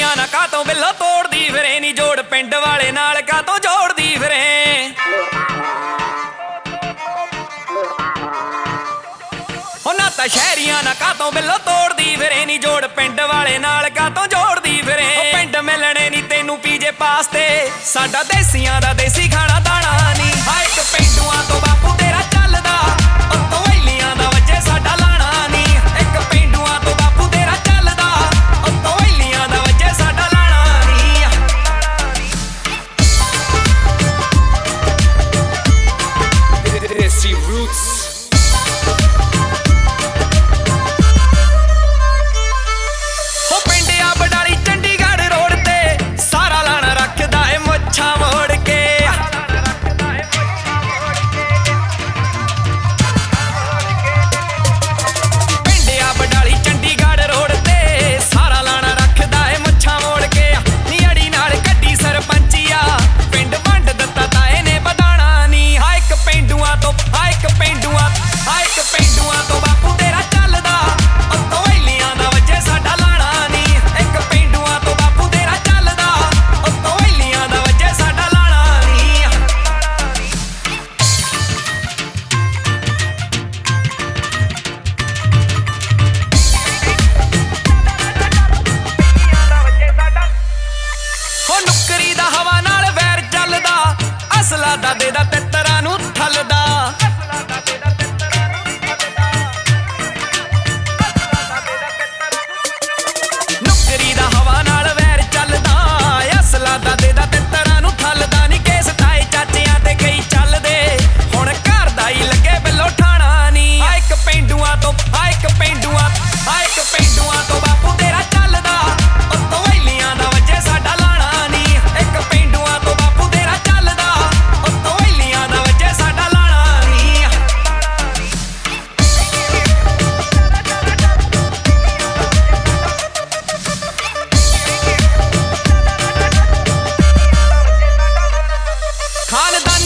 ਸ਼ਹਿਰੀਆਂ ਨਾ ਕਾਤੋਂ ਬਿੱਲੋ ਤੋੜਦੀ ਫਿਰੇ ਨੀ ਜੋੜ ਪਿੰਡ ਵਾਲੇ ਨਾਲ ਕਾਤੋਂ ਜੋੜਦੀ ਫਿਰੇ ਉਹਨਾਂ ਤਾਂ ਸ਼ਹਿਰੀਆਂ ਨਾ ਕਾਤੋਂ ਬਿੱਲੋ ਤੋੜਦੀ ਫਿਰੇ ਨੀ ਜੋੜ ਪਿੰਡ ਵਾਲੇ ਨਾਲ ਕਾਤੋਂ ਜੋੜਦੀ ਫਿਰੇ ਪਿੰਡ ਮਿਲਣੇ ਨੀ ਤੈਨੂੰ ਪੀਜੇ ਪਾਸਤੇ ਸਾਡਾ ਦੇਸੀਆਂ ਦਾ ਦੇਸੀ ਖਾਣਾ ਦਾਣਾ ਨੀ ਆ ਇੱਕ ਪਿੰਡੂਆਂ ਤੋਂ ਬਾਪੂ ਤੇਰਾ ਚੱਲਦਾ ਉੱਤੋਂ ਵੈਲੀਆਂ ਦਾ ਵੱਜੇ ਸਾਡਾ ਲਾਣਾ ਨੀ ਇੱਕ ਪਿੰਡੂਆਂ ਤੋਂ ਬਾਪੂ ਤੇਰਾ ਚੱਲਦਾ ਉੱਤੋਂ ਵੈਲੀਆਂ ਦਾ ਵੱਜੇ ਸਾਡਾ ਲਾਣਾ ਨੀ ਦੇਸੀ ਰੂਟਸ ਦਾਦੇ ਦਾ ਤਿੱਤਰਾਂ ਨੂੰ ਥਲਦਾ ਨੁਕਰੀ ਦਾ ਹਵਾ ਨਾਲ ਵੈਰ ਚੱਲਦਾ ਅਸਲਾ ਦਾਦੇ ਦਾ ਤਿੱਤਰਾਂ ਨੂੰ ਥਲਦਾ ਨੀ ਕੇਸ ਠਾਏ ਚਾਚਿਆਂ ਤੇ ਕਈ ਚੱਲਦੇ ਹੁਣ ਘਰ ਦਾ ਹੀ ਲੱਗੇ ਬਿੱਲੋ ਠਾਣਾ ਨੀ ਆ ਇੱਕ ਪਿੰਡੂਆਂ ਤੋਂ ਬਾਪੂ ਤੇਰਾ ਚੱਲਦਾ ਉੱਤੋਂ ਵੈਲੀਆਂ ਦਾ ਵੱਜੇ ਸਾਡਾ ਲਾਣਾ ਨੀ ਇੱਕ ਪਿੰਡੂਆਂ ਤੋਂ ਬਾਪੂ ਤੇਰਾ ਚੱਲਦਾ ਖਾਨਦਾਨ